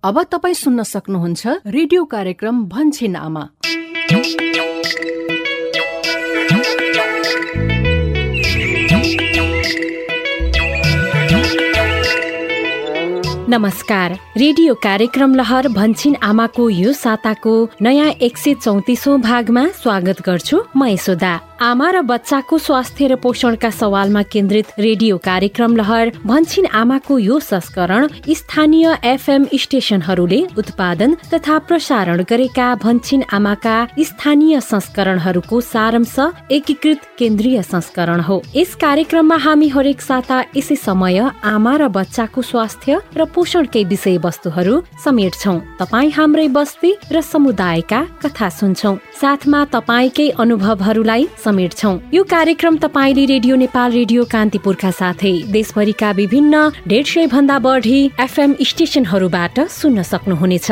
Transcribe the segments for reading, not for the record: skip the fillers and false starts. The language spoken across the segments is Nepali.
अब तपाईँ सुन्न सक्नुहुन्छ रेडियो कार्यक्रम भन्छिन आमा। नमस्कार, रेडियो कार्यक्रम लहर भन्छिन आमाको यो साताको नयाँ 134औं भागमा स्वागत गर्छु। म यशोदा। आमा र बच्चाको स्वास्थ्य र पोषणका सवालमा केन्द्रित रेडियो कार्यक्रम लहर भन्छिन आमाको यो संस्करण स्थानीय FM स्टेशनहरूले उत्पादन तथा प्रसारण गरेका भन्छिन आमाका स्थानीय संस्करणहरूको सारांश एकीकृत केन्द्रीय संस्करण हो। यस कार्यक्रममा हामी हरेक साता यसै समय आमा र बच्चाको स्वास्थ्य र पोषणकै विषय वस्तुहरू समेट्छौं। तपाईँ हाम्रै बस्ती र समुदायका कथा सुन्छौं, साथमा तपाईँकै अनुभवहरूलाई समेट्छौं। यो कार्यक्रम तपाईँले रेडियो नेपाल, रेडियो कान्तिपुरका साथै देशभरिका विभिन्न 150 भन्दा बढी FM स्टेशनहरूबाट सुन्न सक्नुहुनेछ।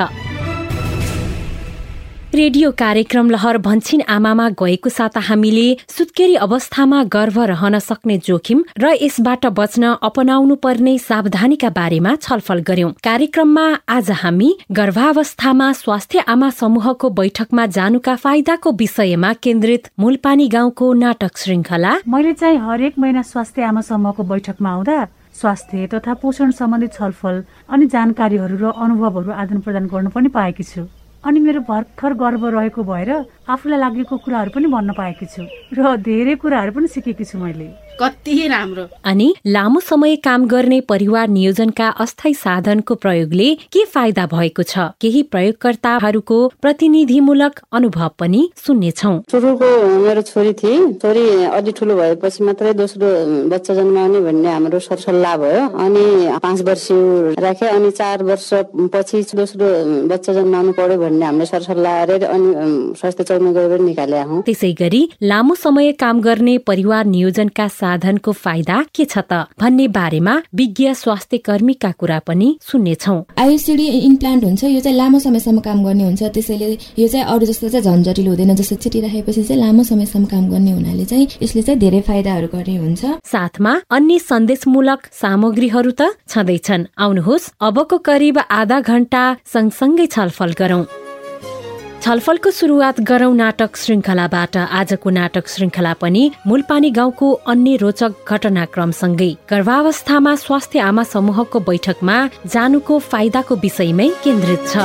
रेडियो कार्यक्रम लहर भन्छिन आमामा गएको साता हामीले सुत्केरी अवस्थामा गर्भ रहन सक्ने जोखिम र यसबाट बच्न अपनाउनु पर्ने सावधानीका बारेमा छलफल गर्यौं। कार्यक्रममा आज हामी गर्भावस्थामा स्वास्थ्य आमा समूहको बैठकमा जानुका फाइदाको विषयमा केन्द्रित मूलपानी गाउँको नाटक श्रृंखला मैले चाहिँ हरेक महिना स्वास्थ्य आमा समूहको बैठकमा आउँदा स्वास्थ्य तथा पोषण सम्बन्धी छलफल अनि जानकारीहरू र अनुभवहरू आदान प्रदान गर्न पनि पाएकी छु। अनि मेरो भर्खर गर्भ रहेको भएर आफूलाई लागेको कुराहरू पनि भन्न पाएकी छु र धेरै कुराहरू पनि सिकेकी छु मैले। कति राम्रो। अनि लामो समय काम गर्ने परिवार नियोजनका अस्थायी साधनको प्रयोगले के फाइदा भएको छ, केही प्रयोगकर्ताहरूको प्रतिनिधिमूलक अनुभव पनि सुन्नेछौँ। सुरुको मेरो छोरी थिए, छोरी अलि ठुलो भएपछि मात्रै दोस्रो बच्चा जन्माउने भन्ने हाम्रो सरसल्लाह भयो। अनि 5 वर्ष राखे अनि 4 वर्षपछि दोस्रो बच्चा जन्माउनु पर्यो भन्ने हाम्रो सरसल्लाह गरेर अनि स्वास्थ्य चौरमा गएर निकाले हौं। त्यसै गरी लामो समय काम गर्ने परिवार नियोजनका साधनको फाइदा के छ त भन्ने बारेमा विज्ञ स्वास्थ्य कर्मीका कुरा पनि सुन्नेछौँ। आयुसिडी इम्प्लान्ट हुन्छ, यो चाहिँ लामो समयसम्म काम गर्ने हुन्छ। त्यसैले यो चाहिँ अरू जस्तो चाहिँ झन्झटिलो हुँदैन। जस्तो छिटिराखेपछि चाहिँ लामो समयसम्म काम गर्ने हुनाले चाहिँ यसले चाहिँ धेरै फाइदाहरू गर्ने हुन्छ। साथमा अन्य सन्देशमूलक सामग्रीहरू त छँदैछन्। आउनुहोस् अबको करिब आधा घण्टा सँगसँगै छलफल गरौं। छलफलको सुरुवात गरौं नाटक श्रृंखलाबाट। आजको नाटक श्रृंखला पनि मूलपानी गाउँको अन्य रोचक घटनाक्रमसँगै गर्भावस्थामा स्वास्थ्य आमा समूहको बैठकमा जानुको फाइदाको विषयमै केन्द्रित छ।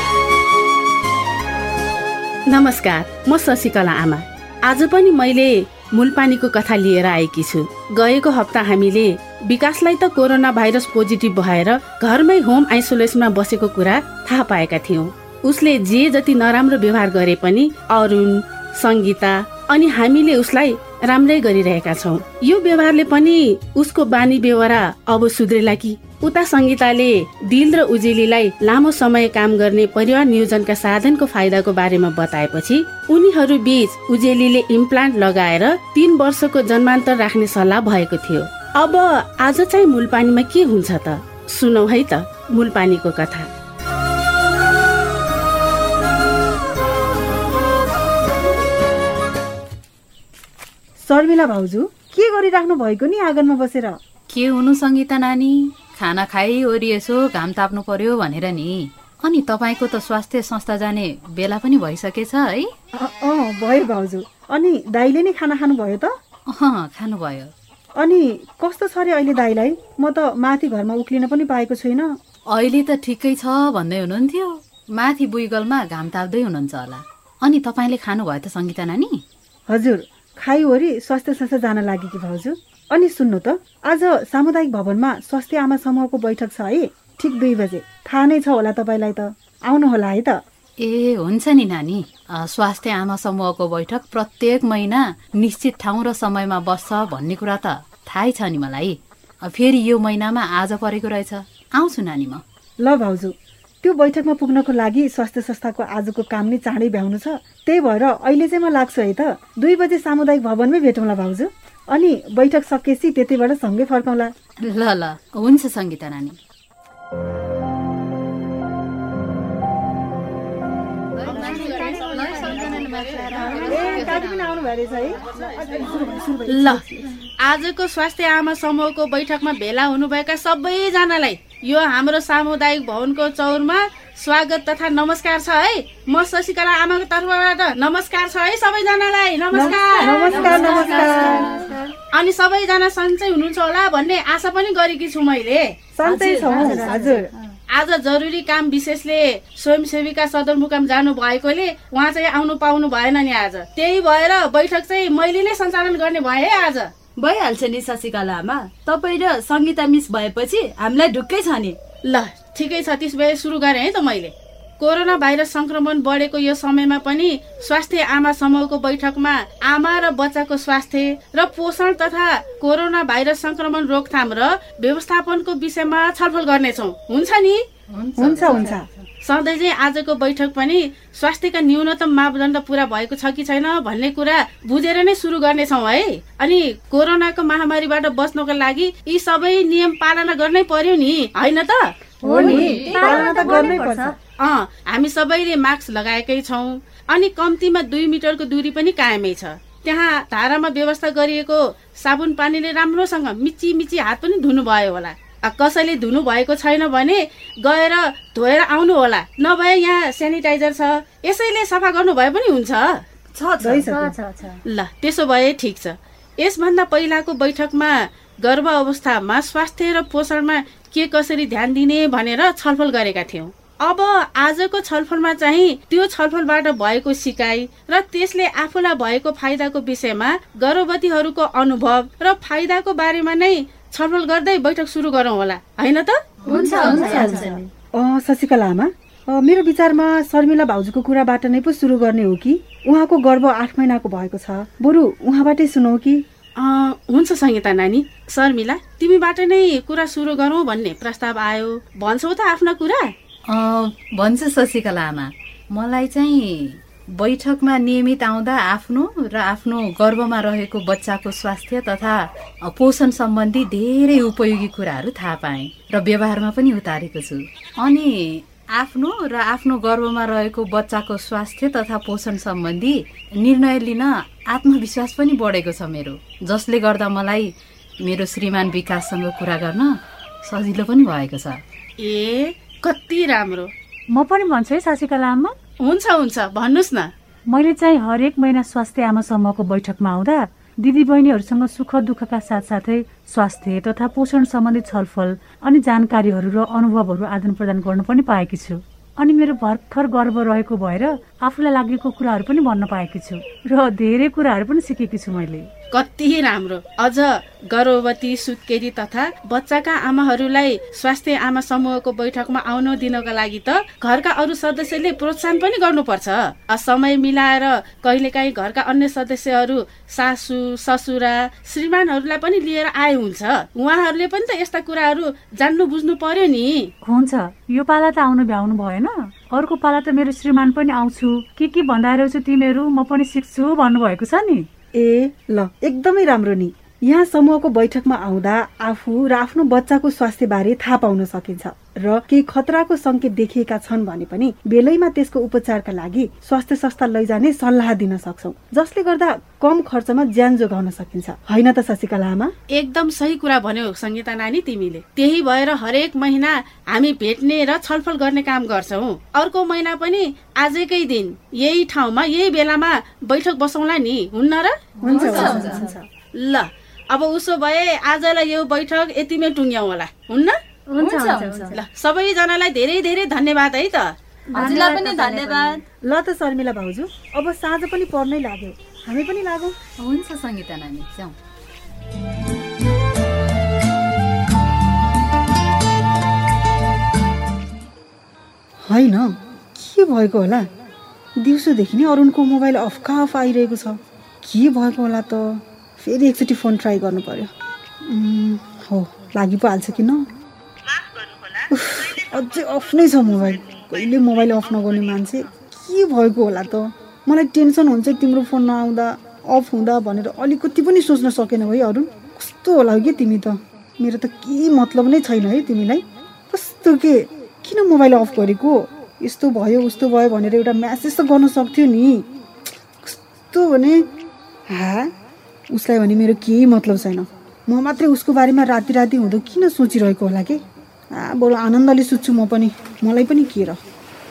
नमस्कार, म शशिकला आमा। आज पनि मैले मूलपानीको कथा लिएर आएकी छु। गएको हप्ता हामीले विकासलाई त कोरोना भाइरस पोजिटिभ भएर घरमै होम आइसोलेसनमा बसेको कुरा थाहा पाएका थियौं। उसले जे जति नराम्रो व्यवहार गरे पनि अरुण, संगीता अनि हामीले उसलाई राम्रै गरिरहेका छौं। यो व्यवहारले पनि उसको बानी बेहोरा अब सुध्रेला कि? उता संगीताले दिल र उजेलीलाई लामो समय काम गर्ने परिवार नियोजनका साधनको फाइदाको बारेमा बताएपछि उनीहरू बीच उजेलीले इम्प्लान्ट लगाएर 3 वर्षको जन्मान्तर राख्ने सल्लाह भएको थियो। अब आज चाहिँ मूलपानीमा के हुन्छ त? सुनौ है त मूलपानीको कथा। शर्मिला भाउजू, के गरिराख्नु भएको नि आँगनमा बसेर? के हुनु संगीता नानी, खाना खाइ ओरि यसो घाम ताप्नु पर्यो भनेर नि। अनि तपाईको त स्वास्थ्य संस्था जाने बेला पनि भइसकेछ है? भयो भाउजू। अनि दाइले नि खाना खानु भयो त? खानु भयो। अनि कस्तो छ रे अहिले दाइलाई? म त माथि घरमा उक्लिन पनि पाएको छुइनँ। अहिले त ठिकै छ भन्दै हुनुहुन्थ्यो। माथि बुइगलमा घाम ताप्दै हुनुहुन्छ होला। अनि तपाईले खानु भयो त संगीता नानी? हजुर, खाइवरी स्वास्थ्य संस्था जान लागि कि भाउजू। अनि सुन्नु त, आज सामुदायिक भवनमा स्वास्थ्य आमा समूहको बैठक छ है, ठीक 2 बजे। थाहा नै छ होला तपाईलाई त, आउनु होला है त? ए हुन्छ नि नानी। स्वास्थ्य आमा समूहको बैठक प्रत्येक महिना निश्चित ठाउँ र समयमा बस्छ भन्ने कुरा त थाहै छ नि मलाई। फेरि यो महिनामा आज परेको रहेछ। आउँछु नानी म। ल भाउजू, त्यो बैठकमा पुग्नको लागि स्वास्थ्य संस्थाको आजको काम नै चाँडै भ्याउनु छ। त्यही भएर अहिले चाहिँ म लाग्छु है त। 2 बजे सामुदायिक भवनमै भेटौँला भाउजू। अनि बैठक सकेपछि त्यतिबाट सँगै फर्कौँला। ल हुन्छ संगीता नानी। ल, आजको स्वास्थ्य आमा समूहको बैठकमा भेला हुनुभएका सबैजनालाई यो हाम्रो सामुदायिक भवनको चौरमा स्वागत तथा नमस्कार छ है। म शशिकला आमाको तर्फबाट नमस्कार छ है सबैजनालाई। नमस्कार। अनि सबैजना सन्चै हुनुहुन्छ होला भन्ने आशा पनि गरेकी छु मैले। आज जरुरी काम विशेषले स्वयंसेविका सदरमुकाम जानु भएकोले उहाँ चाहिँ आउनु पाउनु भएन नि आज। त्यही भएर बैठक चाहिँ मैले नै सञ्चालन गर्ने भए है आज। भइहाल्छ नि शशिकला आमा, तपाईँ र सङ्गीता मिस भएपछि हामीलाई ढुक्कै छ नि। ल ठिकै छ, त्यस भए सुरु गरेँ है त मैले। कोरोना भाइरस संक्रमण बढेको यो समयमा पनि स्वास्थ्य आमा समूहको बैठकमा आमा र बच्चाको स्वास्थ्य र पोषण तथा कोरोना भाइरस संक्रमण रोकथाम र व्यवस्थापनको विषयमा छलफल गर्नेछौँ। हुन्छ नि? हुन्छ। सधैँ चाहिँ आजको बैठक पनि स्वास्थ्यका न्यूनतम मापदण्ड पूरा भएको छ कि छैन भन्ने कुरा बुझेर नै सुरु गर्नेछौँ है। अनि कोरोनाको महामारीबाट बच्नको लागि यी सबै नियम पालना गर्नै पर्यो नि, होइन त? हो नि, पालना त गर्नै पर्छ। हामी सबैले मास्क लगाएकै छौँ अनि कम्तीमा 2 मिटरको दूरी पनि कायमै छ। त्यहाँ धारामा व्यवस्था गरिएको साबुन पानीले राम्रोसँग मिची हात पनि धुनु भयो होला। कसैले धुनु भएको छैन भने गएर धोएर आउनु होला, नभए यहाँ सेनिटाइजर छ, यसैले सफा गर्नु भए पनि हुन्छ। ल त्यसो भए ठिक छ। यसभन्दा पहिलाको बैठकमा गर्भ अवस्थामा स्वास्थ्य र पोषणमा के कसरी ध्यान दिने भनेर छलफल गरेका थियौँ। अब आजको छलफलमा चाहिँ त्यो छलफलबाट भएको सिकाइ र त्यसले आफूलाई भएको फाइदाको विषयमा गर्भवतीहरूको अनुभव र फाइदाको बारेमा नै छलफल गर्दै बैठक सुरु गरौँ होला, होइन त? शशिकला आमा, मेरो विचारमा शर्मिला भाउजूको कुराबाट नै पो सुरु गर्ने हो कि? उहाँको गर्भ 8 महिनाको भएको छ, बरु उहाँबाटै सुनौ कि? हुन्छ सङ्गीता नानी। शर्मिला, तिमीबाट नै कुरा सुरु गरौँ भन्ने प्रस्ताव आयो, भन्छौ त आफ्ना कुरा? भन्छु शशिकला आमा। मलाई चाहिँ बैठकमा नियमित आउँदा आफ्नो र आफ्नो गर्भमा रहेको बच्चाको स्वास्थ्य तथा पोषण सम्बन्धी धेरै उपयोगी कुराहरू थाहा पाएँ र व्यवहारमा पनि उतारेको छु। अनि आफ्नो र आफ्नो गर्भमा रहेको बच्चाको स्वास्थ्य तथा पोषण सम्बन्धी निर्णय लिन आत्मविश्वास पनि बढेको छ मेरो, जसले गर्दा मलाई मेरो श्रीमान विकाससँग कुरा गर्न सजिलो पनि भएको छ। ए कति राम्रो। म पनि भन्छु है शशिकला आमा। हुन्छ भन्नुहोस् न। मैले चाहिँ हरेक महिना स्वास्थ्य आमा समूहको बैठकमा आउँदा दिदी बहिनीहरूसँग सुख दुःखका साथसाथै स्वास्थ्य तथा पोषण सम्बन्धी छलफल अनि जानकारीहरू र अनुभवहरू आदान प्रदान गर्न पनि पाएकी छु। अनि मेरो भर्खर गर्व रहेको भएर आफूलाई लागेको कुराहरू पनि भन्न पाएकी छु र धेरै कुराहरू पनि सिकेकी छु मैले। कति राम्रो। अझ गर्भवती, सुत्केरी तथा बच्चाका आमाहरूलाई स्वास्थ्य आमा समूहको बैठकमा आउन दिनका लागि त घरका अरू सदस्यले प्रोत्साहन पनि गर्नुपर्छ। समय मिलाएर कहिलेकाहीँ घरका अन्य सदस्यहरू, सासू, ससुरा, श्रीमानहरूलाई पनि लिएर आए हुन्छ। उहाँहरूले पनि त यस्ता कुराहरू जान्नु बुझ्नु पर्यो नि। हुन्छ, यो पाला त आउनु भ्याउनु भएन, अर्को पाला त मेरो श्रीमान पनि आउँछु, के भन्दा रहेछु तिमीहरू, म पनि सिक्छु भन्नुभएको छ नि। ए ल, एकदमै राम्रो नि। यहाँ समूहको बैठकमा आउँदा आफू र आफ्नो बच्चाको स्वास्थ्य बारे थाहा पाउन सकिन्छ र केही खतराको संकेत देखिएका छन् भने पनि बेलैमा त्यसको उपचारका लागि स्वास्थ्य संस्था लैजाने सल्लाह दिन सक्छौं, जसले गर्दा कम खर्चमा ज्यान जोगाउन सकिन्छ, होइन त शशिकला आमा? एकदम सही कुरा भन्यौ संगीता नानी तिमीले। त्यही भएर हरेक महिना हामी भेट्ने र छलफल गर्ने काम गर्छौं। अर्को महिना पनि आजकै दिन यही ठाउँमा यही बेलामा बैठक बसौँला नि, हुन्न र? हुन्छ। ल अब उसो भए आजलाई यो बैठक यतिमै टुङ्ग्यौँ होला, हुन्न? ल सबैजनालाई धेरै धेरै धन्यवाद है त। हजुरलाई पनि धन्यवाद। ल त शर्मिला भाउजू, अब साँझ पनि पर्नै लाग्यो, हामी पनि लागौँ। हुन्छ सङ्गीता नानी, जाउँ। होइन, के भएको होला? दिउँसोदेखि नै अरुणको मोबाइल अफ आइरहेको छ। के भएको होला त? फेरि एकचोटि फोन ट्राई गर्नु पर्यो। हो, लागि पो हाल्छ कि न? अझै अफ नै छ मोबाइल। कहिले मोबाइल अफ नगर्ने मान्छे, के भएको होला त? मलाई टेन्सन हुन्छ तिम्रो फोन नआउँदा, अफ हुँदा भनेर अलिकति पनि सोच्न सकेन है अरुण। कस्तो होला कि तिमी त? मेरो त केही मतलब नै छैन है तिमीलाई। कस्तो के, किन मोबाइल अफ गरेको? यस्तो भयो उस्तो भयो भनेर एउटा म्यासेज त गर्न सक्थ्यो नि। कस्तो भने, उसलाई भने मेरो केही मतलब छैन। म मात्रै उसको बारेमा राति हुँदो किन सोचिरहेको होला कि? बरु आनन्दले सुत्छु म पनि, मलाई पनि के र।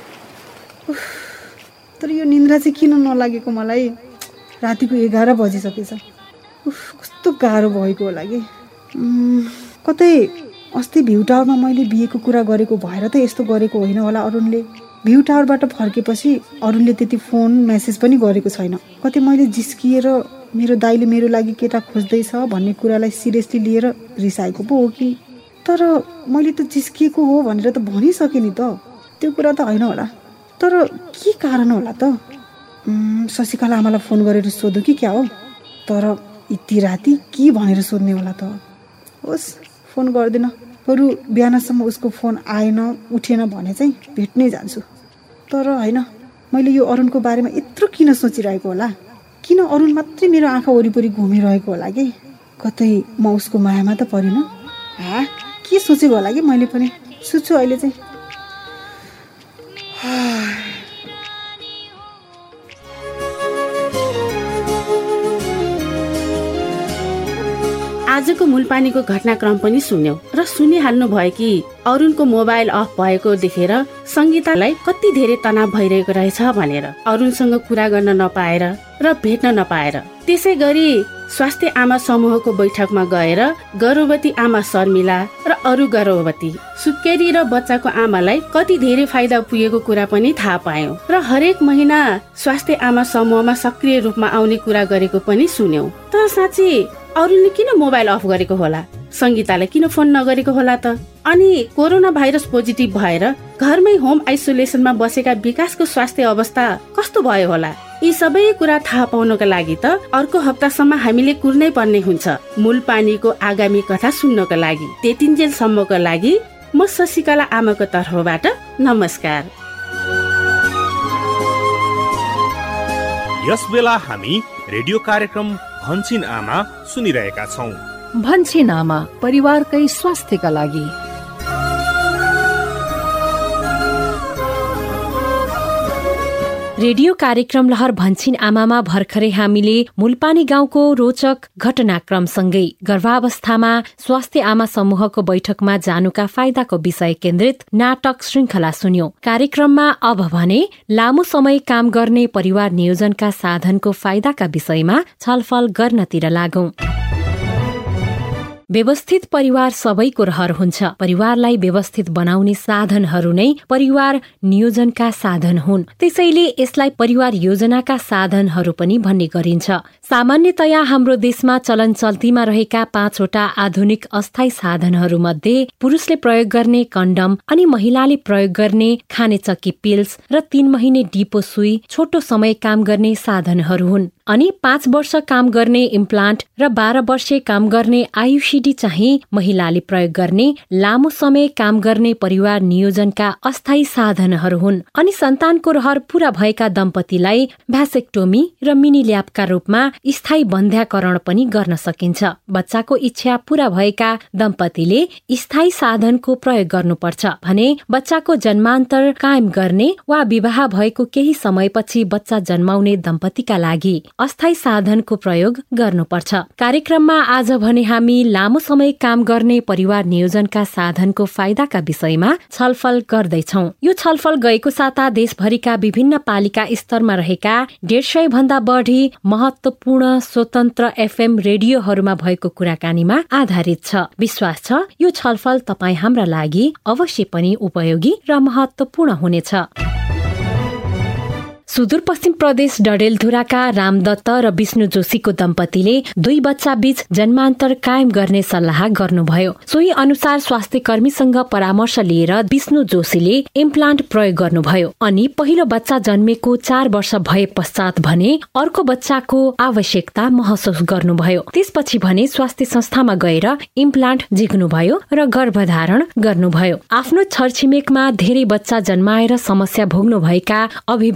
तर यो निन्द्रा चाहिँ किन नलागेको मलाई? रातिको 11 बजिसकेछ। कस्तो गाह्रो भएको होला कि। कतै अस्ति भ्यू टावरमा मैले बिहेको कुरा गरेको भएर त यस्तो गरेको होइन होला अरुणले। भ्यू टावरबाट फर्केपछि अरुणले त्यति फोन मेसेज पनि गरेको छैन। कतै मैले जिस्किएर मेरो दाइले मेरो लागि केटा खोज्दैछ भन्ने कुरालाई सिरियसली लिएर रिसाएको पो हो कि? तर मैले त जिस्किएको हो भनेर त भनिसकेँ नि त। त्यो कुरा त होइन होला। तर के कारण होला त? शशिकला आमालाई फोन गरेर सोधौँ कि क्या हो? तर यति राति के भनेर सोध्ने होला त? होस्, फोन गर्दिनँ। बरु बिहानसम्म उसको फोन आएन उठेन भने चाहिँ भेट्नै जान्छु। तर होइन, मैले यो अरुणको बारेमा यत्रो किन सोचिरहेको होला? किन अरुण मात्रै मेरो आँखा वरिपरि घुमिरहेको होला कि? कतै म उसको मायामा त परिनँ? के सोचेको होला कि मैले पनि? सुत्छु अहिले चाहिँ। आजको मूलपानीको घटनाक्रम पनि सुन्यौ र सुनिहाल्नु भयो कि अरुणको मोबाइल अफ भएको देखेर संगीतालाई कति धेरै तनाव भइरहेको रहेछ भनेर। अरुणसँग कुरा गर्न नपाएर र भेट्न नपाएर। त्यसै गरी स्वास्थ्य आमा समूहको बैठकमा गएर गर्भवती आमा शर्मिला र अरू गर्भवती सुत्केरी र बच्चाको आमालाई कति धेरै फाइदा पुगेको कुरा पनि थाहा पायौं र हरेक महिना स्वास्थ्य आमा समूहमा सक्रिय रूपमा आउने कुरा गरेको पनि सुन्यौ। तर साँच्चै अरुणले किन मोबाइल अफ गरेको होला? संगीतालाई किन फोन नगरेको होला त? अनि कोरोना भाइरस पोजिटिभ भएर घरमै होम आइसोलेसनमा बसेका विकासको स्वास्थ्य अवस्था कस्तो भयो होला? यी सबै कुरा थाहा पाउनका लागि त अर्को हप्तासम्म हामीले कुर्नै पर्ने हुन्छ। मूलपानीको आगामी कथा सुन्नका लागि त्यतिन्जेलसम्मको लागि म शशिकला आमाको तर्फबाट नमस्कार। यस बेला हामी रेडियो कार्यक्रम भन्छिन आमा सुनिरहेका छौं। भन्छिन आमा, परिवारकै स्वास्थ्यका लागि। रेडियो कार्यक्रम लहर भन्छिन आमामा भर्खरै हामीले मूलपानी गाउँको रोचक घटनाक्रमसँगै गर्भावस्थामा स्वास्थ्य आमा समूहको बैठकमा जानुका फाइदाको विषय केन्द्रित नाटक श्रृंखला सुन्यौं। कार्यक्रममा अब भने लामो समय काम गर्ने परिवार नियोजनका साधनको फाइदाका विषयमा छलफल गर्नतिर लागौं। व्यवस्थित परिवार सबैको रहर हुन्छ। परिवारलाई व्यवस्थित बनाउने साधनहरू नै परिवार नियोजनका साधन हुन्। त्यसैले यसलाई परिवार योजनाका साधनहरू पनि भन्ने गरिन्छ। सामान्यतया हाम्रो देशमा चलन चल्तीमा रहेका 5वटा आधुनिक अस्थायी साधनहरू मध्ये पुरुषले प्रयोग गर्ने कन्डम अनि महिलाले प्रयोग गर्ने खाने चक्की पिल्स र 3 महिने डिपो सुई छोटो समय काम गर्ने साधनहरू हुन्। अनि 5 वर्ष काम गर्ने इम्प्लान्ट र 12 वर्षे काम गर्ने आयुषी चाहिँ महिलाले प्रयोग गर्ने लामो समय काम गर्ने परिवार नियोजनका अस्थायी साधनहरू हुन्। अनि सन्तानको रहर पूरा भएका दम्पतिलाई भ्यासेक्टोमी र मिनी ल्याबका रूपमा स्थायी बन्ध्याकरण पनि गर्न सकिन्छ। बच्चाको इच्छा पूरा भएका दम्पतिले स्थायी साधनको प्रयोग गर्नुपर्छ भने बच्चाको जन्मान्तर कायम गर्ने वा विवाह भएको केही समयपछि बच्चा जन्माउने दम्पतिका लागि अस्थायी साधनको प्रयोग गर्नुपर्छ। कार्यक्रममा आज भने हामी लामो समय काम गर्ने परिवार नियोजनका साधनको फाइदाका विषयमा छलफल गर्दैछौं। यो छलफल गएको साता देशभरिका विभिन्न पालिका स्तरमा रहेका 150 भन्दा बढी महत्वपूर्ण स्वतन्त्र FM रेडियोहरूमा भएको कुराकानीमा आधारित छ। विश्वास छ यो छलफल तपाईँ हाम्रा लागि अवश्य पनि उपयोगी र महत्वपूर्ण हुनेछ। सुदूरपश्चिम प्रदेश डडेलधुराका रामदत्त र विष्णु जोशीको दम्पतिले 2 बच्चा बीच जन्मान्तर कायम गर्ने सल्लाह गर्नुभयो। सोही अनुसार स्वास्थ्य कर्मीसँग परामर्श लिएर विष्णु जोशीले इम्प्लान्ट प्रयोग गर्नुभयो। अनि पहिलो बच्चा जन्मेको 4 वर्ष भए पश्चात भने अर्को बच्चाको आवश्यकता महसुस गर्नुभयो। त्यसपछि भने स्वास्थ्य संस्थामा गएर इम्प्लान्ट झिक्नुभयो र गर्भधारण गर्नुभयो। आफ्नो छरछिमेकमा धेरै बच्चा जन्माएर समस्या भोग्नु भएका अभिभावक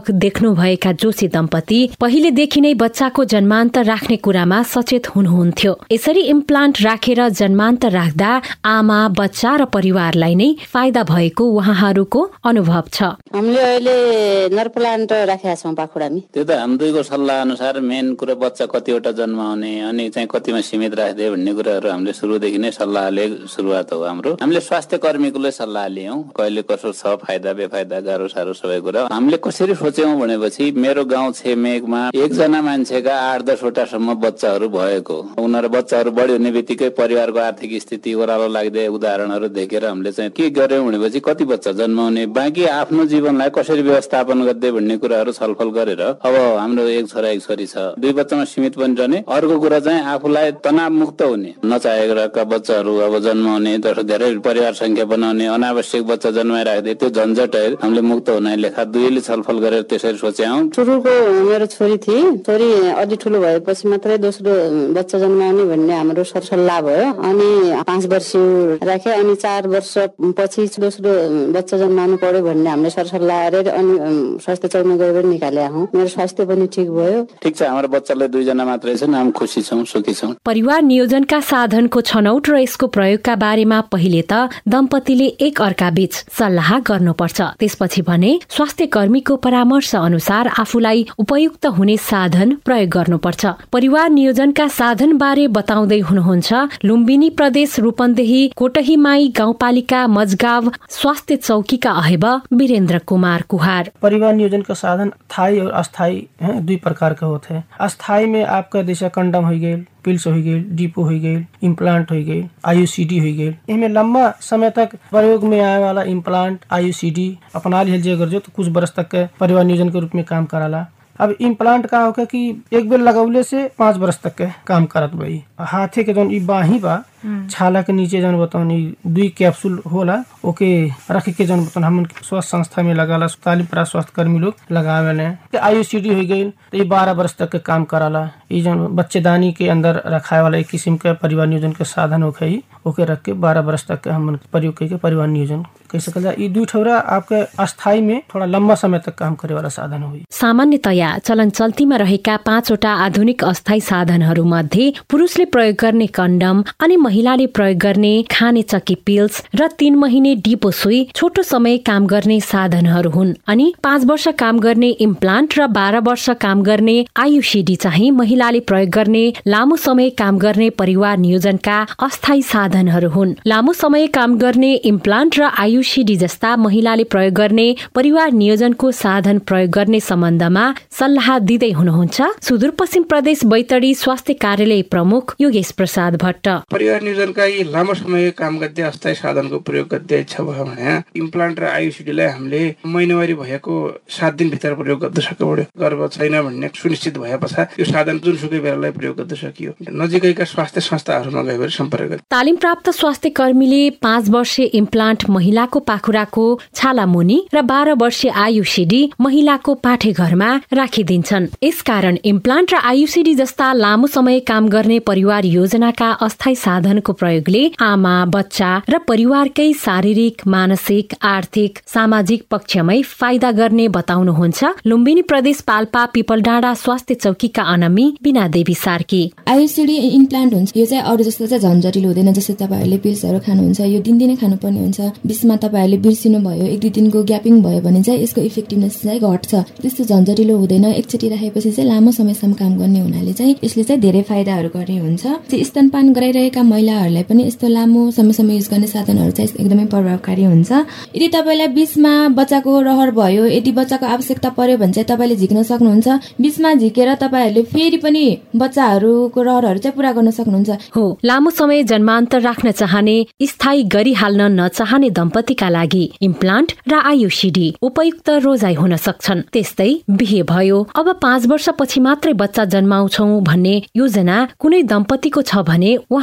पटक देख्नुभएका जोशी दम्पति पहिलेदेखि नै बच्चाको जन्मान्तर राख्ने कुरामा सचेत हुनुहुन्थ्यो। यसरी इम्प्लान्ट राखेर जन्मान्तर राख्दा आमा, बच्चा र परिवारलाई नै फाइदा भएको उहाँहरूको अनुभव छ। हामीले अहिले नरप्लान्ट राखेका छौँ पाखुरामी। त्यो त हामी दुईको सल्लाह अनुसार मेन कुरा बच्चा कतिवटा जन्माउने अनि चाहिँ कतिमा सीमित राख्दै भन्ने कुराहरू हामीले सुरुदेखि नै सल्लाहले सुरुवात हो हाम्रो। हामीले स्वास्थ्य कर्मीकोले सल्लाह लियौँ, कहिले कसो छ, फाइदा बेफाइदा, गाह्रो साह्रो सबै कुरा। हामीले कसरी सोच्यौँ भनेपछि मेरो गाउँ छिमेकमा एकजना मान्छेका 8-10 वटासम्म बच्चाहरू भएको, उनीहरू बच्चाहरू बढी हुने बित्तिकै परिवारको आर्थिक स्थिति ओह्रालो लाग्दै उदाहरणहरू देखेर हामीले चाहिँ के गर्यौँ भनेपछि कति बच्चा जन्माउने, बाँकी आफ्नो जीवनलाई कसरी व्यवस्थापन गर्दै भन्ने कुराहरू छलफल गरेर अब हाम्रो एक छोरा एक छोरी छ, 2 बच्चामा सीमित पनि रहने। अर्को कुरा चाहिँ आफूलाई तनाव मुक्त हुने, नचाहेका बच्चाहरू अब जन्माउने, धेरै परिवार संख्या बनाउने, अनावश्यक बच्चा जन्माइराख्दै त्यो झन्झट हामीले मुक्त हुने लेखा दुवैले छलफल गरेर त्यसरी सोच्यौँ। सुरुको मेरो छोरी थिए, छोरी अलि ठुलो भएपछि मात्रै दोस्रो बच्चा जन्माउने भन्ने हाम्रो सरसल्लाह भयो। अनि 5 वर्ष राखे अनि 4 वर्षपछि दोस्रो बच्चा जन्माउनु पर्यो भन्ने हामीले सरसल्लाह गरेर अनि स्वास्थ्य चौकमा गएर निकाले हौँ। मेरो स्वास्थ्य पनि ठिक भयो। ठिक छ, हाम्रो बच्चाले 2 जना मात्रै छन्, हामी खुसी छौँ, सुखी छौँ। परिवार नियोजनका साधनको छनौट र यसको प्रयोगका बारेमा पहिले त दम्पतिले एक अर्का बीच सल्लाह गर्नुपर्छ। त्यसपछि भने स्वास्थ्य कर्मीको परामर्श अनुसार आफूलाई उपयुक्त हुने साधन प्रयोग गर्नुपर्छ। परिवार नियोजनका साधन बारे बताउँदै हुनुहुन्छ लुम्बिनी प्रदेश रूपन्देही कोटहीमाई गाउँपालिका मजगाव स्वास्थ्य चौकीका अहेब वीरेन्द्र कुमार कुहार। परिवार नियोजन का साधन स्थायी और अस्थायी 2 प्रकार के होते हैं। अस्थायी में आपका जैसे कंडम हो गई, पिल्स हो गई, डिपो हो गई, इम्प्लांट हो गई, IUCD हो गई। इनमें लंबा समय तक प्रयोग में आने वाला इम्प्लांट IUCD अपना लीजिए अगर जो तो कुछ बरस तक के परिवार नियोजन के रूप में काम कराला। अब इम्प्लांट का होगा कि एक बेर लगौले से 5 वर्ष तक के काम करत भाई। हाथे के जौन बाही बा छाला के नीचे जौन बताऊँ 2 कैप्सूल होला, ओके रख के जौन बताऊँ हम स्वास्थ्य संस्था में लगाला, तालीम प्राप्त स्वास्थ्य कर्मी लोग लगावे। IUCD हो गई तो ये 12 वर्ष तक के काम कराला। ये जौन बच्चेदानी के अंदर रखाए वाला एक किस्म के परिवार नियोजन के साधन होके ओके रख के 12 वर्ष तक के हम प्रयोग करके परिवार नियोजन कह सकल जाए। ये 2 ठौरा आपके अस्थायी में थोड़ा लंबा समय तक काम करे वाला साधन हो। सामान्यतया चलन चल्तीमा रहेका 5 वटा आधुनिक अस्थायी साधनहरू मध्ये पुरुषले प्रयोग गर्ने कन्डम अनि महिलाले प्रयोग गर्ने खाने चक्की पिल्स र 3 महिने डिपो सुई छोटो समय काम गर्ने साधनहरू हुन्। अनि 5 वर्ष काम गर्ने इम्प्लान्ट र 12 वर्ष काम गर्ने IUCD चाहिँ महिलाले प्रयोग गर्ने लामो समय काम गर्ने परिवार नियोजनका अस्थायी साधनहरू हुन्। लामो समय काम गर्ने इम्प्लान्ट र IUCD जस्ता महिलाले प्रयोग गर्ने परिवार नियोजनको साधन प्रयोग गर्ने सम्बन्धमा सल्लाह दिँदै हुनुहुन्छ सुदूरपश्चिम प्रदेश बैतडी स्वास्थ्य कार्यालय प्रमुख योगेश प्रसाद भट्ट। परिवार नियोजनका यी लामो समय काम गर्दै अस्थायी साधनको प्रयोग गर्दै छ भने इम्प्लान्ट र IUCD लाई हामीले महिनावारी भएको 7 दिनभित्र प्रयोग गर्न सक्यो। गर्भ छैन भन्ने सुनिश्चित भए पछाडि यो साधन जुनसुकै बेलालाई प्रयोग गर्न सकियो। नजिकैका स्वास्थ्य संस्थाहरूमा गएर सम्पर्क गरे। तालिम प्राप्त स्वास्थ्य कर्मीले 5 वर्षे इम्प्लान्ट महिलाको पाखुराको छाला मुनि र 12 वर्षे IUCD महिलाको पाठे घरमा राखिदिन्छन्। यसकारण इम्प्लान्ट र IUCD जस्ता लामो समय काम गर्ने परिवार योजनाका अस्थायी साधनको प्रयोगले आमा, बच्चा र परिवारकै शारीरिक, मानसिक, आर्थिक, सामाजिक पक्षमै फाइदा गर्ने बताउनुहुन्छ लुम्बिनी प्रदेश पाल्पा पिपलडाँडा स्वास्थ्य चौकीका अनमी बिना देवी सार्की। IUCD इम्प्लान्ट हुन्छ, यो चाहिँ अरू जस्तो चाहिँ झन्झटिलो हुँदैन। जस्तै तपाईँहरूले पिल्सहरू खानुहुन्छ, यो दिनदिनै खानुपर्ने हुन्छ। बिचमा तपाईँहरूले बिर्सिनु भयो, 1-2 दिनको ग्यापिङ भयो भने चाहिँ यसको इफेक्टिभनेस चाहिँ घट्छ। त्यस्तो झन्झटिलो हुँदैन। एकचोटि राखेपछि चाहिँ लामो समयसम्म काम गर्ने हुनाले चाहिँ यसले चाहिँ धेरै फाइदाहरू गर्ने हुन्छ। स्तनपान गराइरहेका महिलाहरूलाई पनि यस्तो लामो समयसम्म युज गर्ने साधनहरू चाहिँ एकदमै प्रभावकारी हुन्छ। यदि तपाईँलाई बिचमा बच्चाको रहर भयो, यदि बच्चाको आवश्यकता पर्यो भने चाहिँ तपाईँले झिक्न सक्नुहुन्छ। बिचमा झिकेर तपाईँहरूले फेरि पनि बच्चाहरूको रहरहरू चाहिँ पूरा गर्न सक्नुहुन्छ। हो, लामो समय जन्मान्तर राख्न चाहने, स्थायी गरिहाल्न नचाहने दम्पतिका लागि इम्प्लान्ट र IUCD उपयुक्त रोजाइ हुन सक्छन्। त्यस्तै बिहे भयो, अब 5 वर्षपछि मात्रै बच्चा जन्माउँछौ भन्ने योजना कुनै दम्पतिको छ भने उहाँहरूले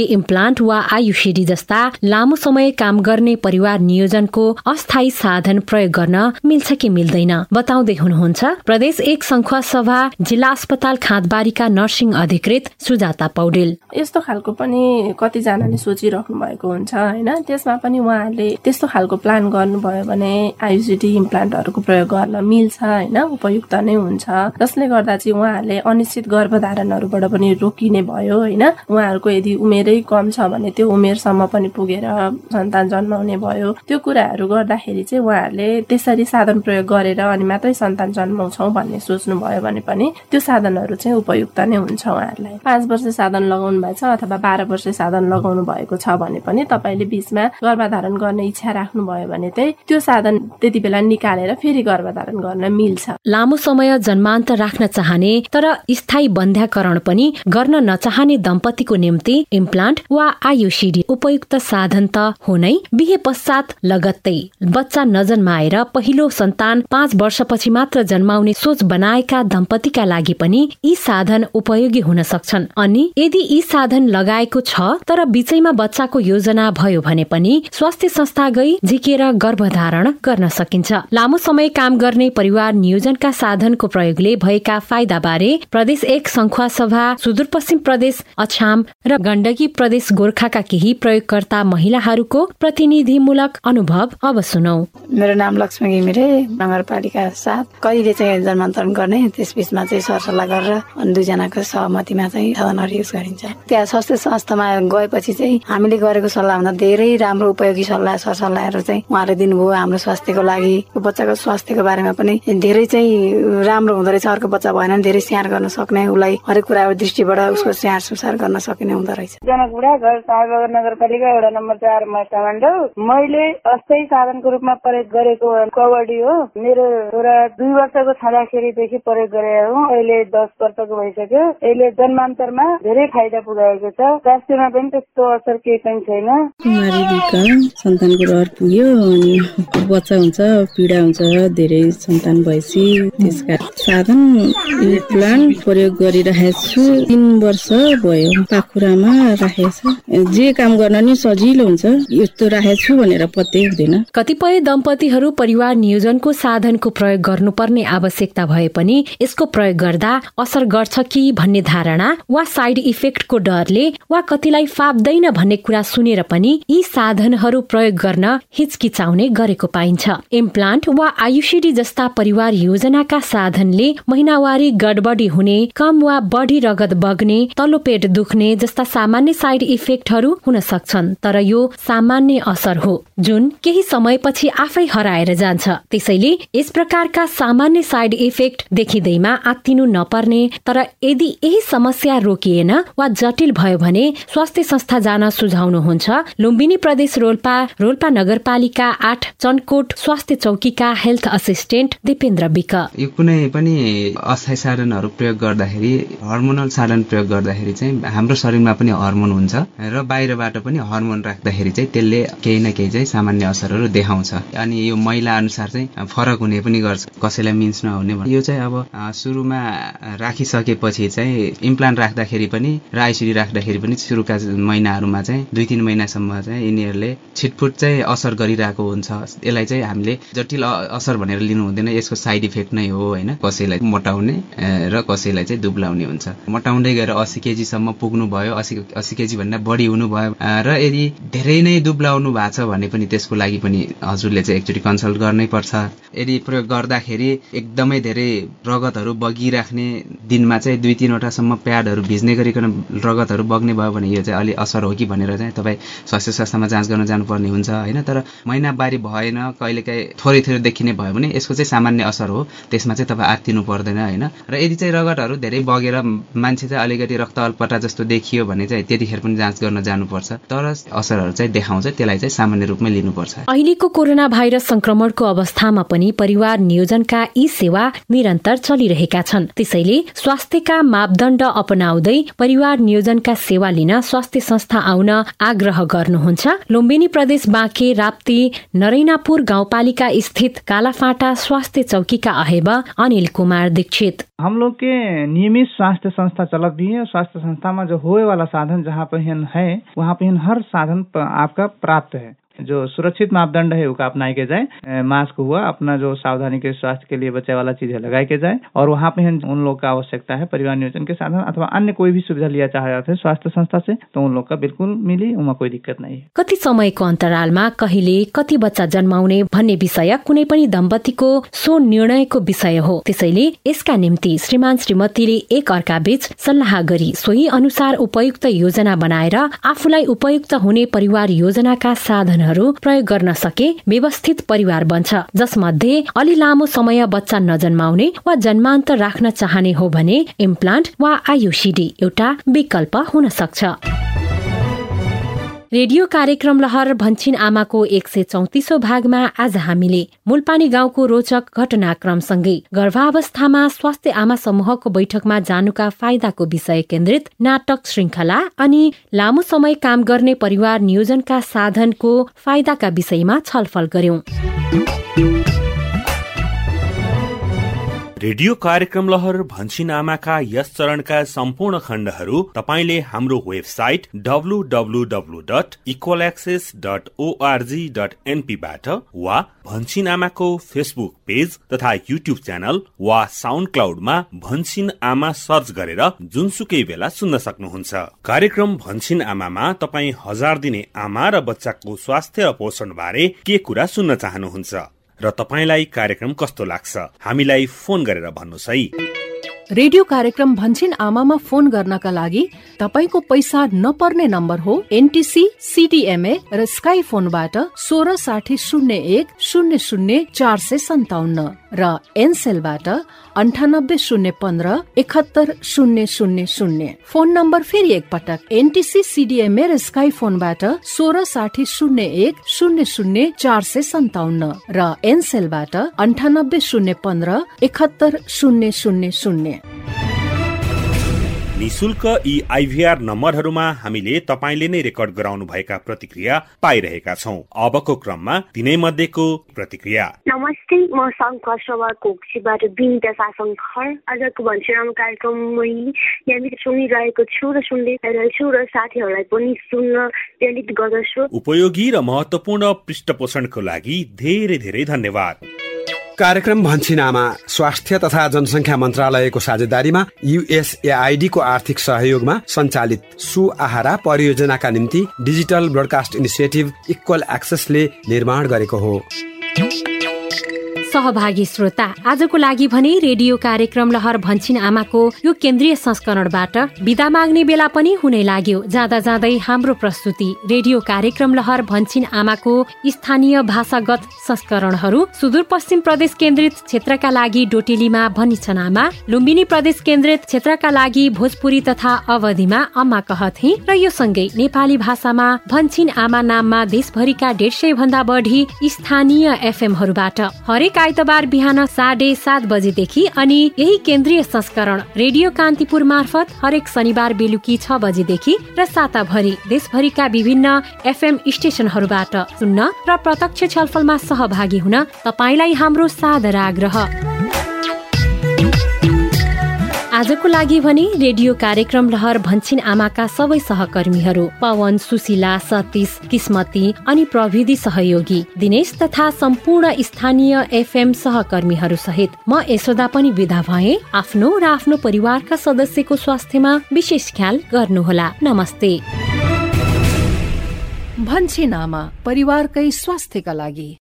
इम्प्लान्ट वा आयुषी जस्ता लामो समय काम गर्ने परिवार नियोजनको अस्थायी साधन प्रयोग गर्न मिल्छ कि मिल्दैन बताउँदै हुनुहुन्छ प्रदेश 1 संखुवा सभा जिल्ला अस्पताल खाँदबारीका नर्सिङ अधिकृत सुजाता पौडेल। यस्तो खालको पनि कतिजनाले सोचिराख्नु भएको हुन्छ हैन, त्यसमा पनि उहाँहरूले त्यस्तो खालको प्लान गर्नुभयो भने आयुषी इम्प्लान्टहरूको प्रयोग गर्न मिल्छ हैन, उपयुक्त नै हुन्छ। जसले गर्दा चाहिँ उहाँहरूले अनिश्चित गर्भधारणहरूबाट पनि रोकिने भयो हैन। उहाँहरूको यदि उमेरै कम छ भने त्यो उमेरसम्म पनि पुगेर सन्तान जन्माउने भयो। त्यो कुराहरू गर्दाखेरि चाहिँ उहाँहरूले त्यसरी साधन प्रयोग गरेर अनि मात्रै सन्तान जन्माउँछौँ भन्ने सोच्नु भयो भने पनि त्यो साधनहरू चाहिँ उपयुक्त नै हुन्छ। उहाँहरूलाई 5 वर्ष साधन लगाउनु भएको छ अथवा 12 वर्ष साधन लगाउनु भएको छ भने पनि तपाईले बीचमा गर्भधारण गर्ने इच्छा राख्नु भयो भने चाहिँ त्यो साधन त्यति बेला निकालेर फेरि गर्भधारण गर्न मिल्छ। लामो समय जन्मान्तर राख्न चाहने तर स्थायी बन्ध्याकरण पनि गर्न नचाहने दम्पतिको निम्ति इम्प्लान्ट वा आयुषी उपयुक्त साधन त हो नै, बिहे पश्चात लगत्तै बच्चा नजन्माएर पहिलो सन्तान 5 वर्षपछि मात्र जन्माउने सोच बनाएका दम्पतिका लागि पनि यी साधन उपयोगी हुन सक्छन्। अनि यदि यी साधन लगाएको छ तर बीचैमा बच्चाको योजना भयो भने पनि स्वास्थ्य संस्था गई झिकेर गर्भधारण गर्न सकिन्छ। लामो समय काम गर्ने परिवार नियोजनका साधनको प्रयोगले भएका फाइदा बारे प्रदेश 1 संखुवा सभा सुदूरपश्चिम प्रदेश अछाम र गण्डकी प्रदेश गोर्खाका केही प्रयोगकर्ता महिलाहरूको प्रतिनिधिमूलक अनुभव अब सुनौ। मेरो नाम लक्ष्मी घिमिरे, नगरपालिका 7। कहिले चाहिँ जन्मान्तरण गर्ने त्यसबीचमा चाहिँ सरसल्लाह गरेर अनि 2 जनाको सहमतिमा चाहिँ साधनहरू युज गरिन्छ। त्यहाँ स्वास्थ्य संस्थामा गएपछि चाहिँ हामीले गरेको सल्लाह भन्दा धेरै राम्रो उपयोगी सल्लाह सरसल्लाहहरू चाहिँ उहाँले दिनुभयो। हाम्रो स्वास्थ्यको लागि, बच्चाको स्वास्थ्यको बारेमा पनि धेरै चाहिँ राम्रो हुँदो रहेछ। अर्को बच्चा भएन भने धेरै स्याहार गर्न सक्ने, उसलाई हरेक कुराको दृष्टिबाट उसको स्याहार सुसार गर्न सकिने हुँदो रहेछ। जनकबुढा घर सालबगर नगरपालिका वडा नम्बर 4 मा काठमाडौँ। मैले अस्थायी साधनको रूपमा प्रयोग गरेको कबड्डी हो। मेरो छोरा 2 वर्षको छँदाखेरिदेखि प्रयोग गरेको हुँ। अहिले 10 वर्षको भइसक्यो। यसले जन्मान्तरमा धेरै फाइदा पुगाएको छ। स्वास्थ्यमा पनि त्यस्तो असर केही पनि छैन। सन्तानको रहर पुग्यो अनि बच्चा हुन्छ, पीडा हुन्छ धेरै सन्तान भएपछि। त्यसका साधन इम्प्लान्ट प्रयोग गरिरहेको छु। 3 वर्ष भयो। पाखुरामा राखेको छ। जे काम गर्न नि सजिलो हुन्छ। यस्तो राखेको छु भनेर पत्तै हुँदैन। कतिपय दम्पतिहरू परिवार नियोजनको साधनको प्रयोग गर्नुपर्ने आवश्यकता भए पनि यसको प्रयोग गर्दा असर गर्छ कि भन्ने धारणा वा साइड इफेक्टको डरले वा कतिलाई फाप्दैन भन्ने कुरा सुनेर पनि यी साधनहरू प्रयोग गर्न हिचकिचाउने गरेको पाइन्छ। इम्प्लान्ट वा आयुषी जस्ता परिवार योजनाका साधनले महिनावारी गडबडी हुने, कम वा बढी रगत बग्ने, तल्लो पेट दुख्ने जस्ता सामान्य साइड इफेक्टहरू हुन सक्छन्। तर यो सामान्य असर हो जुन केही समयपछि आफै हराएर जान्छ। त्यसैले यस प्रकारका सामान्य साइड इफेक्ट देखिँदैमा आत्तिनु नपर्ने, तर यदि यही समस्या रोकिएन वा जटिल भयो भने स्वास्थ्य संस्था जान सुझाउनुहुन्छ लुम्बिनी प्रदेश रोल्पा नगरपालिका 8 चनकोट स्वास्थ्य चौकीका हेल्थ असिस्टेन्ट दिपेन्द्र विक। यो कुनै पनि अस्थायी साधनहरू प्रयोग गर्दाखेरि, हर्मोनल साधन प्रयोग गर्दाखेरि चाहिँ हाम्रो शरीरमा पनि हर्मोन हुन्छ र बाहिरबाट पनि हर्मोन राख्दाखेरि चाहिँ त्यसले केही न केही चाहिँ सामान्य असरहरू देखाउँछ। अनि यो महिला अनुसार चाहिँ फरक हुने पनि गर्छ, कसैलाई मिन्स नहुने। यो चाहिँ अब सुरुमा राखिसकेपछि चाहिँ इम्प्लान्ट राख्दाखेरि पनि र आइसिडी राख्दाखेरि पनि सुरुका महिनाहरूमा चाहिँ 2-3 महिनासम्म चाहिँ यिनीहरूले छिटफुट चाहिँ असर गरिरहेको हुन्छ। यसलाई चाहिँ हामीले जटिल असर भनेर लिनु हुँदैन। यसको साइड इफेक्ट नै हो हैन। कसैलाई मोटाउने र कसैलाई चाहिँ दुब्लाउने हुन्छ। मोटाउँदै गएर 80 केजीसम्म पुग्नु भयो, 80 केजी भन्दा बढी हुनु भयो र यदि धेरै नै दुब्लाउनु भएको छ भने पनि त्यसको लागि पनि हजुरले चाहिँ एकचोटि कन्सल्ट गर्नै पर्छ। यदि प्रयोग गर्दाखेरि एकदमै धेरै रगतहरू बगिराख्ने, दिनमा चाहिँ 2-3 वटासम्म प्याडहरू भिज्ने गरिकन रगतहरू बग्ने भयो भने यो चाहिँ अलि असर हो कि भनेर चाहिँ तपाईँ स्वास्थ्य संस्थामा जाँच गर्न जानुपर्ने हुन्छ हैन। तर महिनावारी भएन, कहिलेकाहीँ थोरै देखिने भयो भने यसको चाहिँ सामान्य असर हो। त्यसमा चाहिँ तपाईँ आत्तिनु पर्दैन हैन। र यदि चाहिँ रगतहरू धेरै बगेर मान्छे चाहिँ अलिकति रक्त अल्पटा जस्तो देखियो भने चाहिँ त्यतिखेर पनि जाँच गर्न जानुपर्छ। तर असरहरू चाहिँ देखाउँछ, त्यसलाई चाहिँ सामान्य रूपमै लिनुपर्छ। अहिलेको कोरोना भाइरस संक्रमणको अवस्थामा पनि पनि परिवार नियोजनका यी सेवा निरन्तर चलिरहेका छन्। त्यसैले स्वास्थ्यका मापदण्ड अपनाउँदै परिवार नियोजनका सेवा लिन स्वास्थ्य संस्था आउन आग्रह गर्नुहुन्छ। लुम्बिनी प्रदेश बाँके राप्ती नरैनापुर गाउँपालिका स्थित कालाफाटा स्वास्थ्य चौकीका अहेब अनिल कुमार दीक्षित। हम लोग के नियमित स्वास्थ्य संस्था चलत भी है। स्वास्थ्य संस्था में जो होए वाला साधन जहाँ पे है वहाँ पे हर साधन आपका प्राप्त है। जो सुरक्षित मापदंड है उसका अपनाए के जाए, मास्क हुआ, अपना जो सावधानी के स्वास्थ्य के लिए बचे वाला चीज है लगाए के जाए, और वहाँ पे उन लोग का आवश्यकता है परिवार नियोजन के साधन अथवा अन्य कोई भी सुविधा लिया चाहते हैं स्वास्थ्य संस्था से तो उन लोग का बिल्कुल मिली, उमा कोई दिक्कत नहीं है। कति समयको अन्तरालमा कहिले कति बच्चा जन्माउने भन्ने विषय कुनै पनि दम्पतिको सो निर्णयको विषय हो। त्यसैले यसका निम्ति श्रीमान श्रीमतीले एक अर्का बीच सल्लाह गरी सोही अनुसार उपयुक्त योजना बनाएर आफूलाई उपयुक्त हुने परिवार योजनाका साधन प्रयोग गर्न सके व्यवस्थित परिवार बन्छ, जसमध्ये अलि लामो समय बच्चा नजन्माउने वा जन्मान्तर राख्न चाहने हो भने इम्प्लान्ट वा आयुसीडी एउटा विकल्प हुन सक्छ। रेडियो कार्यक्रम लहर भन्छिन आमाको 134औं भागमा आज हामीले मूलपानी गाउँको रोचक घटनाक्रमसँगै गर्भावस्थामा स्वास्थ्य आमा समूहको बैठकमा जानुका फाइदाको विषय केन्द्रित नाटक श्रृंखला अनि लामो समय काम गर्ने परिवार नियोजनका साधनको फाइदाका विषयमा छलफल गर्यौं। रेडियो कार्यक्रम लहर भन्छिन आमाका यस चरणका सम्पूर्ण खण्डहरू तपाईले हाम्रो वेबसाइट www.equalaccess.org.np बाट वा भन्छिन आमाको फेसबुक पेज तथा युट्युब च्यानल वा साउन्ड क्लाउडमा भन्छिन आमा सर्च गरेर जुनसुकै बेला सुन्न सक्नुहुन्छ। कार्यक्रम भन्छिन आमामा तपाई 1000 दिने आमा र बच्चाको स्वास्थ्य र पोषण बारे के कुरा सुन्न चाहनुहुन्छ र तपाईलाई कार्यक्रम कस्तो लाग्छ हामीलाई फोन गरेर भन्नुस् है। रेडियो कार्यक्रम भन्छिन आमामा फोन गर्नका लागि तपाईको पैसा नपर्ने नम्बर हो एनटीसी सीडीएमए र स्काई फोनबाट 1660100457 र एनसेलबाट 9801571000। फोन नम्बर फेरि एकपटक एनटीसी सीडीएमए र स्काई फोनबाट 1660100457 र एनसेलबाट 9801571000। निशुल्क यी आइभीआर नम्बरहरूमा हामीले तपाईले नै रेकर्ड गराउनु भएका प्रतिक्रिया पाइरहेका छौं। अबको क्रममा तिनै मध्येको प्रतिक्रिया। नमस्ते, म शङ्कर सभा कोक्सीबाट बिन्ता सासङखर। आजको भन्छिन आमा कार्यक्रम यहाँनिर सुनिरहेको छु र सुन्दै रहेछु र साथीहरूलाई पनि सुन्न प्रेरित गर्दछु। उपयोगी र महत्वपूर्ण पृष्ठपोषणको लागि धेरै धेरै धन्यवाद। कार्यक्रम भन्छिन आमा स्वास्थ्य तथा जनसंख्या मन्त्रालयको साझेदारीमा USAID को आर्थिक सहयोगमा सञ्चालित सुआहारा परियोजनाका निम्ति डिजिटल ब्रोडकास्ट इनिसिएटिभ इक्वल एक्सेसले निर्माण गरेको हो। सहभागी श्रोता, आजको लागि भने रेडियो कार्यक्रम लहर भन्छिन आमाको यो केन्द्रीय संस्करणबाट बिदा माग्ने बेला पनि हुनै लाग्यो। जाँदा जाँदै हाम्रो प्रस्तुति रेडियो कार्यक्रम लहर भन्छिन आमाको स्थानीय भाषागत संस्करणहरू सुदूरपश्चिम प्रदेश केन्द्रित क्षेत्रका लागि डोटेलीमा भनिन्छन् आमा, लुम्बिनी प्रदेश केन्द्रित क्षेत्रका लागि भोजपुरी तथा अवधिमा अम्मा कहथे र यो सँगै नेपाली भाषामा भन्छिन आमा नाममा देशभरिका 150 भन्दा बढी स्थानीय एफएमहरूबाट हरेक आइतबार बिहान 7:30 बजेदेखि अनि यही केन्द्रीय संस्करण रेडियो कान्तिपुर मार्फत हरेक शनिबार बेलुकी 6 बजेदेखि र साताभरि देशभरिका विभिन्न एफएम स्टेशनहरूबाट सुन्न र प्रत्यक्ष छलफलमा सहभागी हुन तपाईलाई हाम्रो सादर आग्रह। आजको लागि भने रेडियो कार्यक्रम लहर भन्छिन आमाका सबै सहकर्मीहरू पवन, सुशीला, सतीश, किस्मती अनि प्रविधि सहयोगी दिनेश तथा सम्पूर्ण स्थानीय एफएम सहकर्मीहरू सहित म यशोदा पनि विदा भए। आफ्नो र आफ्नो परिवारका सदस्यको स्वास्थ्यमा विशेष ख्याल गर्नुहोला। नमस्ते। भन्छिन आमा परिवारकै स्वास्थ्यका लागि।